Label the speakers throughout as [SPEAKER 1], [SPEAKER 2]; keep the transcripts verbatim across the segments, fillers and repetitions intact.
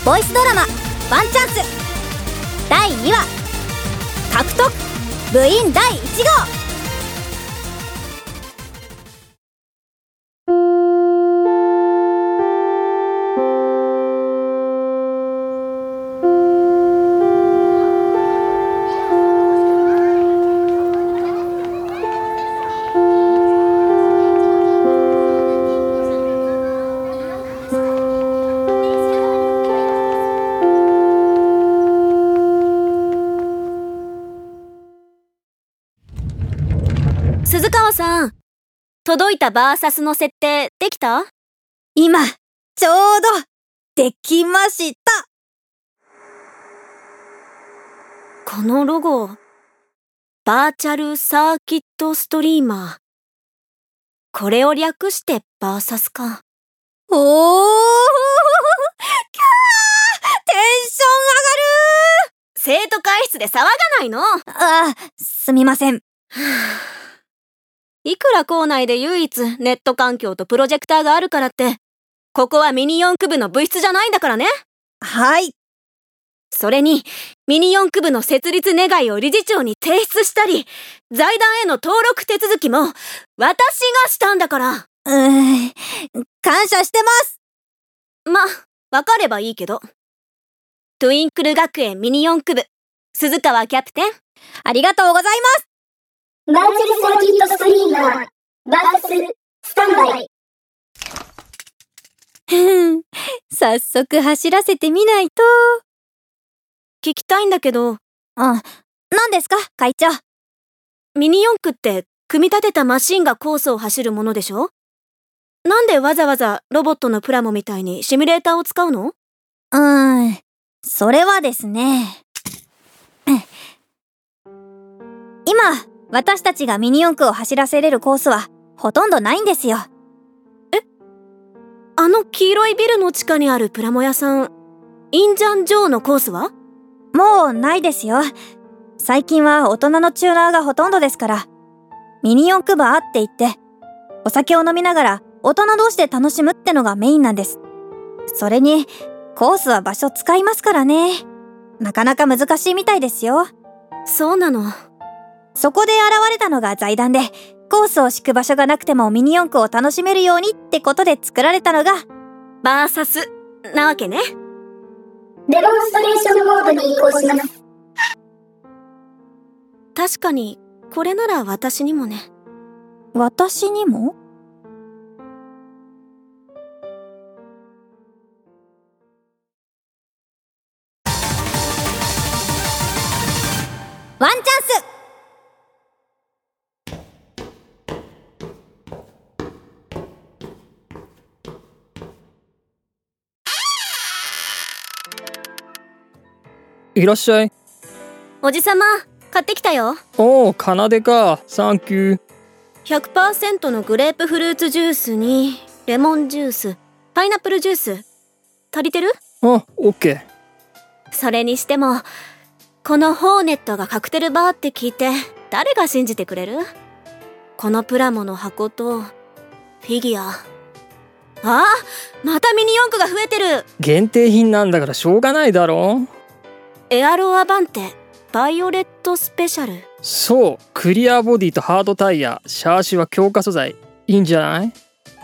[SPEAKER 1] ボイスドラマワンチャンスだいにわ獲得部員だいいち号。
[SPEAKER 2] 鈴川さん、届いたバーサスの設定できた？
[SPEAKER 1] 今、ちょうど、できました。
[SPEAKER 2] このロゴ、バーチャルサーキットストリーマー。これを略してバーサスか。
[SPEAKER 1] おー、キャー、テンション上がる。
[SPEAKER 2] 生徒会室で騒がないの？
[SPEAKER 1] ああ、すみません。
[SPEAKER 2] いくら校内で唯一ネット環境とプロジェクターがあるからって、ここはミニ四駆部の部室じゃないんだからね。
[SPEAKER 1] はい。
[SPEAKER 2] それに、ミニ四駆部の設立願いを理事長に提出したり、財団への登録手続きも、私がしたんだから。
[SPEAKER 1] うーん、感謝してます。
[SPEAKER 2] ま、わかればいいけど。トゥインクル学園ミニ四駆部、鈴川キャプテン。
[SPEAKER 1] ありがとうございます。
[SPEAKER 3] バーチャルサーキットストリーマー、バーサス、スタンバイ。
[SPEAKER 1] ふん、早速走らせてみないと。
[SPEAKER 2] 聞きたいんだけど。
[SPEAKER 1] あ、何ですか、会長。
[SPEAKER 2] ミニ四駆って組み立てたマシンがコースを走るものでしょ？なんでわざわざロボットのプラモみたいにシミュレーターを使うの？
[SPEAKER 1] うーん、それはですね。今、私たちがミニ四駆を走らせれるコースはほとんどないんですよ。
[SPEAKER 2] え？あの黄色いビルの地下にあるプラモ屋さん、インジャンジョーのコースは？
[SPEAKER 1] もうないですよ。最近は大人のチューナーがほとんどですから。ミニ四駆バーって言って、お酒を飲みながら大人同士で楽しむってのがメインなんです。それに、コースは場所使いますからね。なかなか難しいみたいですよ。
[SPEAKER 2] そうなの。
[SPEAKER 1] そこで現れたのが財団で、コースを敷く場所がなくてもミニ四駆を楽しめるようにってことで作られたのが、
[SPEAKER 2] バーサスなわけね。
[SPEAKER 3] デモンストレーションモードに移行します。
[SPEAKER 2] 確かに、これなら私にもね。
[SPEAKER 1] 私にも？ワンチャンス。
[SPEAKER 4] いらっしゃい。
[SPEAKER 2] おじさま、買ってきたよ。
[SPEAKER 4] おお、奏でか。サンキュー。
[SPEAKER 2] ひゃくパーセント のグレープフルーツジュースに、レモンジュース、パイナップルジュース。足りてる？
[SPEAKER 4] あ、オッケー。
[SPEAKER 2] それにしても、このホーネットがカクテルバーって聞いて、誰が信じてくれる？このプラモの箱と、フィギュア。あ、またミニ四駆が増えてる。
[SPEAKER 4] 限定品なんだからしょうがないだろ。
[SPEAKER 2] エアロアバンテ、バイオレットスペシャル。
[SPEAKER 4] そう、クリアボディとハードタイヤ、シャーシは強化素材。いいんじゃない？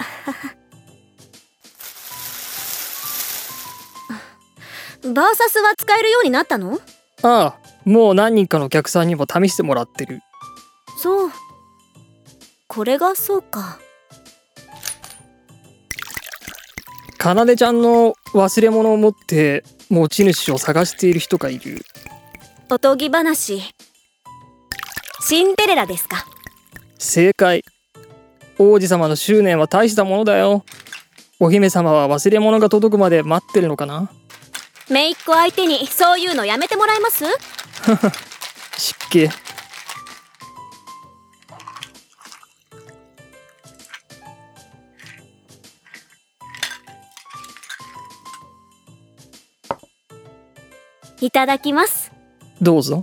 [SPEAKER 2] バーサスは使えるようになったの？
[SPEAKER 4] ああ、もう何人かのお客さんにも試してもらってる。
[SPEAKER 2] そう。これがそうか。
[SPEAKER 4] かなでちゃんの忘れ物を持って持ち主を探している人がいる。
[SPEAKER 2] おとぎ話。シンデレラですか？
[SPEAKER 4] 正解。王子様の執念は大したものだよ。お姫様は忘れ物が届くまで待ってるのかな。
[SPEAKER 2] 姪っ子相手にそういうのやめてもらえます？
[SPEAKER 4] 湿気。
[SPEAKER 2] いただきます。
[SPEAKER 4] どうぞ。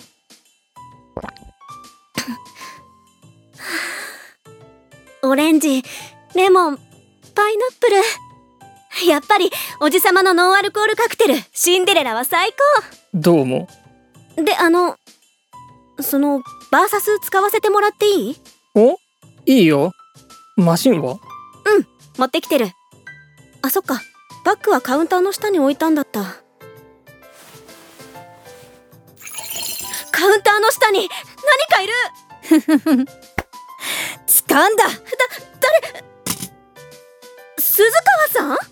[SPEAKER 2] オレンジ、レモン、パイナップル。 やっぱりおじさまのノンアルコールカクテルシンデレラは最
[SPEAKER 4] どうも。
[SPEAKER 2] 高で、あのそのバーサス使わせてもらっていい？
[SPEAKER 4] お？いいよ。マシンは？
[SPEAKER 2] うん、持ってきてる。あ、そっか、バッグはカウンターの下に置いたんだった。カウンターの下に何かいる。
[SPEAKER 1] 掴んだ。だ、
[SPEAKER 2] 誰？鈴川さん？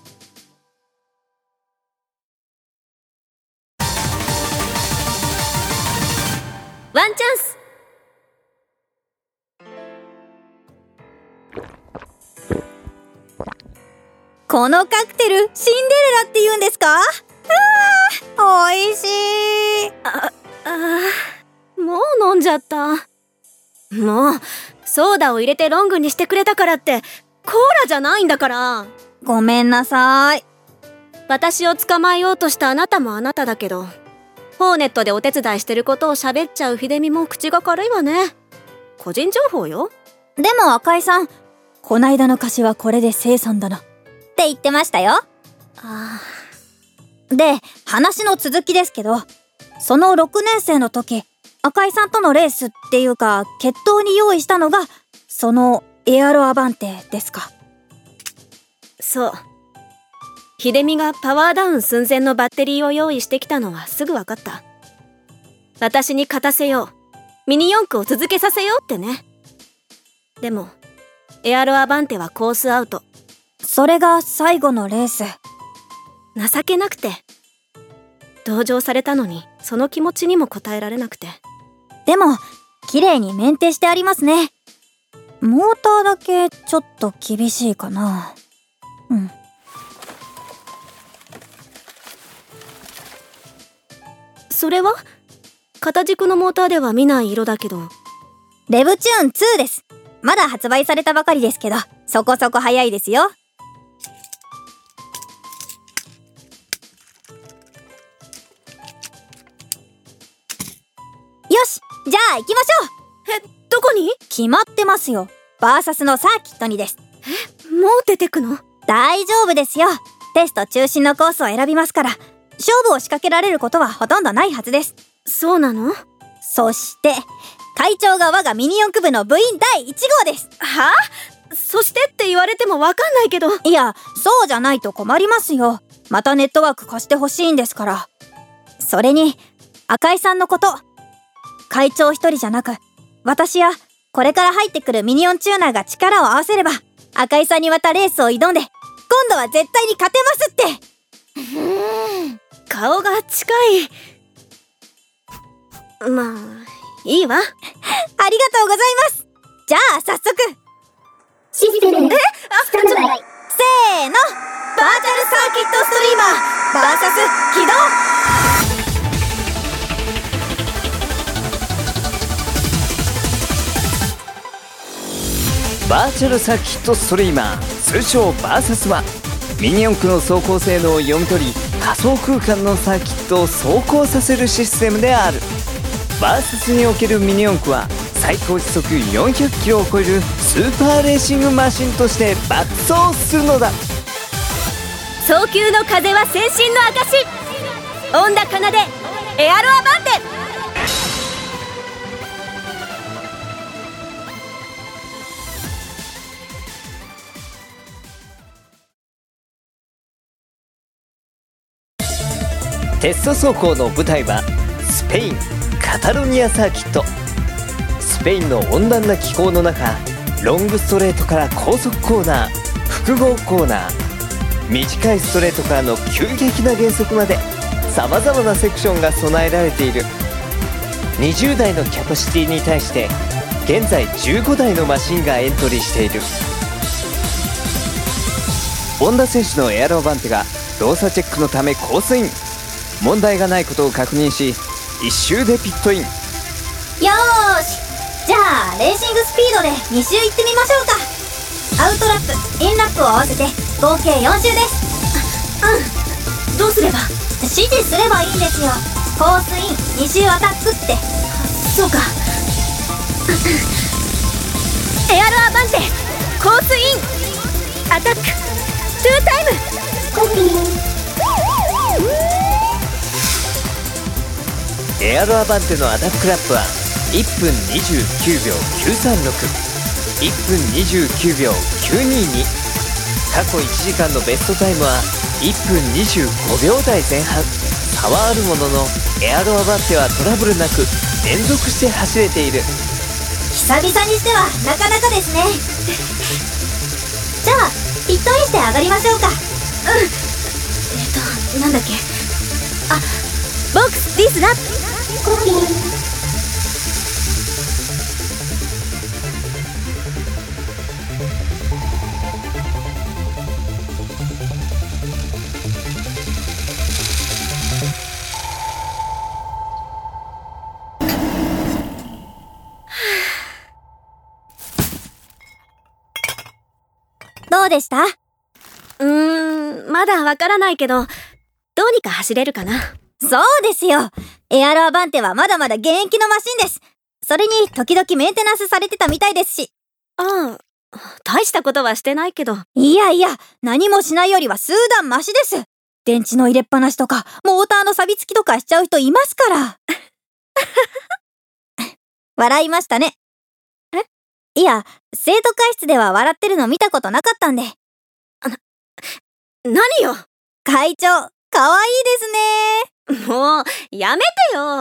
[SPEAKER 2] ワンチャンス。
[SPEAKER 1] このカクテルシンデレラって言うんですか？あー、おいしい。
[SPEAKER 2] あ、あー、もう飲んじゃった。もうソーダを入れてロングにしてくれたからってコーラじゃないんだから。
[SPEAKER 1] ごめんなさい。
[SPEAKER 2] 私を捕まえようとしたあなたもあなただけど、ホーネットでお手伝いしてることを喋っちゃう秀美も口が軽いわね。個人情報よ。
[SPEAKER 1] でも赤井さん、こないだの歌詞はこれで清算だなって言ってましたよ。
[SPEAKER 2] あ
[SPEAKER 1] で、話の続きですけど、そのろくねん生の時、赤井さんとのレースっていうか決闘に用意したのがそのエアロアバンテですか？
[SPEAKER 2] そう。秀美がパワーダウン寸前のバッテリーを用意してきたのはすぐ分かった。私に勝たせよう、ミニ四駆を続けさせようってね。でもエアロアバンテはコースアウト。
[SPEAKER 1] それが最後のレース。
[SPEAKER 2] 情けなくて。同情されたのにその気持ちにも応えられなくて。
[SPEAKER 1] でも綺麗にメンテしてありますね。モーターだけちょっと厳しいかな。うん。
[SPEAKER 2] それは片軸のモーターでは見ない色だけど。
[SPEAKER 1] レブチューンツーです。まだ発売されたばかりですけど、そこそこ早いですよ。よし、じゃあ行きましょう。
[SPEAKER 2] え、どこに？
[SPEAKER 1] 決まってますよ。バーサスのサーキットにです。
[SPEAKER 2] え、もう出てくの？
[SPEAKER 1] 大丈夫ですよ。テスト中心のコースを選びますから、勝負を仕掛けられることはほとんどないはずです。
[SPEAKER 2] そうなの？
[SPEAKER 1] そして会長が我がミニ四駆部の部員だいいち号です。
[SPEAKER 2] はあ？そしてって言われてもわかんないけど。
[SPEAKER 1] いや、そうじゃないと困りますよ。またネットワーク貸してほしいんですから。それに赤井さんのこと、会長一人じゃなく私やこれから入ってくるミニオンチューナーが力を合わせれば、赤井さんにまたレースを挑んで今度は絶対に勝てますって。
[SPEAKER 2] うーん、顔が近い。まあいいわ。
[SPEAKER 1] ありがとうございます。じゃあ早速
[SPEAKER 3] システム
[SPEAKER 2] え
[SPEAKER 3] スタンドバイ。
[SPEAKER 1] せーの、バーチャルサーキットストリーマーバーサス起動。
[SPEAKER 5] バーチャルサーキットストリーマー、通称バーサスはミニ四駆の走行性能を読み取り、仮想空間のサーキットを走行させるシステムである。バーサスにおけるミニ四駆は最高時速よんひゃくキロを超えるスーパーレーシングマシンとして爆走するのだ。
[SPEAKER 2] 早急の風は先進の証。恩田奏でエアロアバンテ。
[SPEAKER 5] テスト走行の舞台はスペイン・カタロニアサーキット。スペインの温暖な気候の中、ロングストレートから高速コーナー、複合コーナー、短いストレートからの急激な減速までさまざまなセクションが備えられている。にじゅうだいのキャパシティに対して現在じゅうごだいのマシンがエントリーしている。本田選手のエアロバンテが動作チェックのためコースイン。問題がないことを確認し一周でピットイン。
[SPEAKER 1] よーし、じゃあレーシングスピードでに周行ってみましょうか。アウトラップ、インラップを合わせて合計よん周です。
[SPEAKER 2] うん、どうすれば？
[SPEAKER 1] 指示すればいいんですよ。コースイン、に周アタックって。
[SPEAKER 2] そうか。エアロアバンテ、コースイン、アタック、トゥータイム。
[SPEAKER 3] コピー。
[SPEAKER 5] エアロアバンテのアタックラップはいっぷんにじゅうきゅうびょうきゅうさんろく、いっぷんにじゅうきゅうびょうきゅうにに。過去いちじかんのベストタイムはいっぷんにじゅうごびょうだいぜん半。差はあるもののエアロアバンテはトラブルなく連続して走れている。
[SPEAKER 1] 久々にしてはなかなかですね。じゃあピットインして上がりましょうか。うん。
[SPEAKER 2] えっとなんだっけ、あ、ボックスディスだ。
[SPEAKER 3] コピー。
[SPEAKER 1] どうでした？
[SPEAKER 2] うーん、まだわからないけど、どうにか走れるかな。
[SPEAKER 1] そうですよ。エアロアバンテはまだまだ現役のマシンです。それに時々メンテナンスされてたみたいですし。
[SPEAKER 2] ああ、大したことはしてないけど。
[SPEAKER 1] いやいや、何もしないよりは数段マシです。電池の入れっぱなしとか、モーターの錆びつきとかしちゃう人いますから。笑いましたね。
[SPEAKER 2] え？
[SPEAKER 1] いや、生徒会室では笑ってるの見たことなかったんで。
[SPEAKER 2] あな、何よ。
[SPEAKER 1] 会長、かわいいですね。
[SPEAKER 2] もう、やめてよ。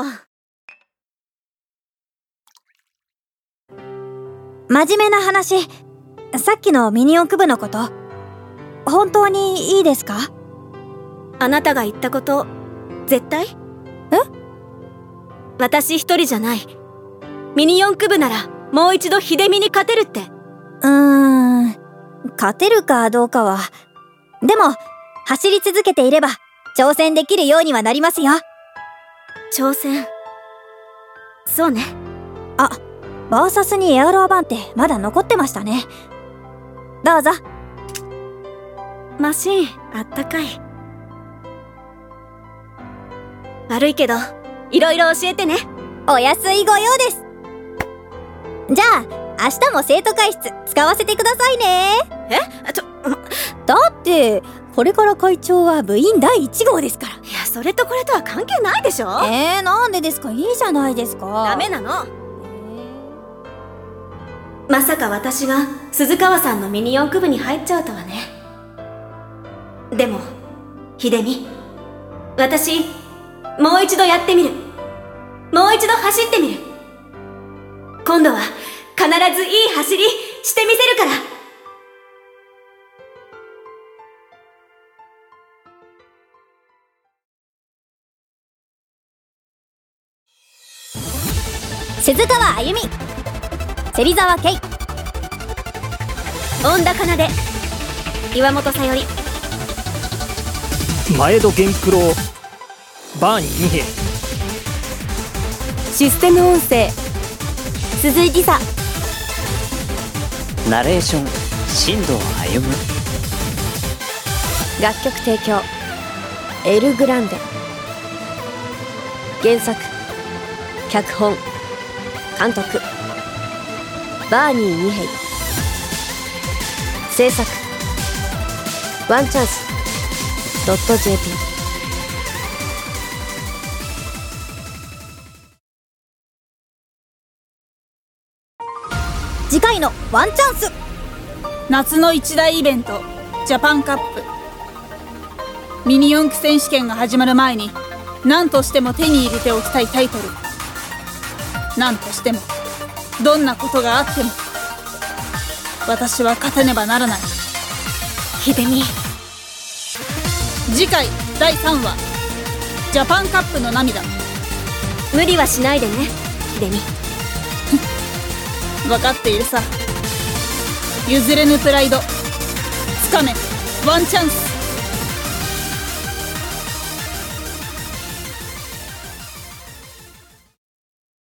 [SPEAKER 1] 真面目な話、さっきのミニ四駆部のこと、本当にいいですか？
[SPEAKER 2] あなたが言ったこと、絶対？
[SPEAKER 1] え？
[SPEAKER 2] 私一人じゃない。ミニ四駆部なら、もう一度秀美に勝てるって。
[SPEAKER 1] うーん、勝てるかどうかは。でも、走り続けていれば、挑戦できるようにはなりますよ。
[SPEAKER 2] 挑戦。そうね。
[SPEAKER 1] あ、バーサスにエアロアバンってまだ残ってましたね。どうぞ。
[SPEAKER 2] マシン、あったかい。悪いけど、いろいろ教えてね。
[SPEAKER 1] お安いご用です。じゃあ、明日も生徒会室使わせてくださいね。
[SPEAKER 2] え？ちょ、
[SPEAKER 1] だって、これから会長は部員だいいち号ですから。
[SPEAKER 2] いや、それとこれとは関係ないでしょ。
[SPEAKER 1] えー、なんでですか？いいじゃないですか。
[SPEAKER 2] ダメなの。まさか私が鈴川さんのミニ四駆部に入っちゃうとはね。でも、秀美、私、もう一度やってみる。もう一度走ってみる。今度は必ずいい走りしてみせるから。
[SPEAKER 1] 鈴川あゆみ、芹沢圭、
[SPEAKER 2] 恩田奏で、岩本さより、
[SPEAKER 4] 前戸源九郎、バーニー二平。
[SPEAKER 2] システム音声、鈴井理沙。
[SPEAKER 5] ナレーション新藤歩。
[SPEAKER 2] 楽曲提供、エル・グランデ。原作、脚本、監督、バーニー二平。制作、ワンチャンス .jp。
[SPEAKER 1] 次回のワンチャンス。
[SPEAKER 6] 夏の一大イベント、ジャパンカップ。ミニ四駆選手権が始まる前に何としても手に入れておきたいタイトル。何としても、どんなことがあっても私は勝たねばならない。
[SPEAKER 2] 秀美。
[SPEAKER 6] 次回だいさんわ、ジャパンカップの涙。
[SPEAKER 2] 無理はしないでね、秀美。
[SPEAKER 6] 分かっているさ。譲れぬプライド、つかめワンチャンス。